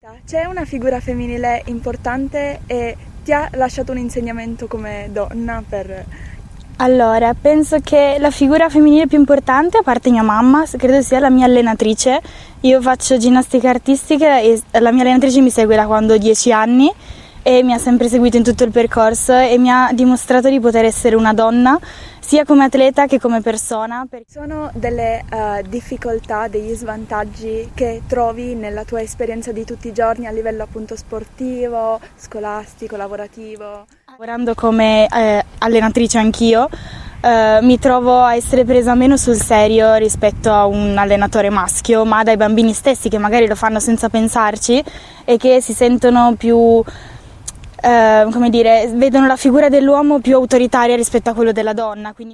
C'è una figura femminile importante e ti ha lasciato un insegnamento come donna per... Allora, penso che la figura femminile più importante, a parte mia mamma, credo sia la mia allenatrice. Io faccio ginnastica artistica e la mia allenatrice mi segue da quando ho 10 anni e mi ha sempre seguito in tutto il percorso e mi ha dimostrato di poter essere una donna sia come atleta che come persona. Sono delle difficoltà, degli svantaggi che trovi nella tua esperienza di tutti i giorni a livello appunto sportivo, scolastico, lavorativo? Lavorando come allenatrice anch'io, mi trovo a essere presa meno sul serio rispetto a un allenatore maschio, ma dai bambini stessi che magari lo fanno senza pensarci e che si sentono più, vedono la figura dell'uomo più autoritaria rispetto a quello della donna. Quindi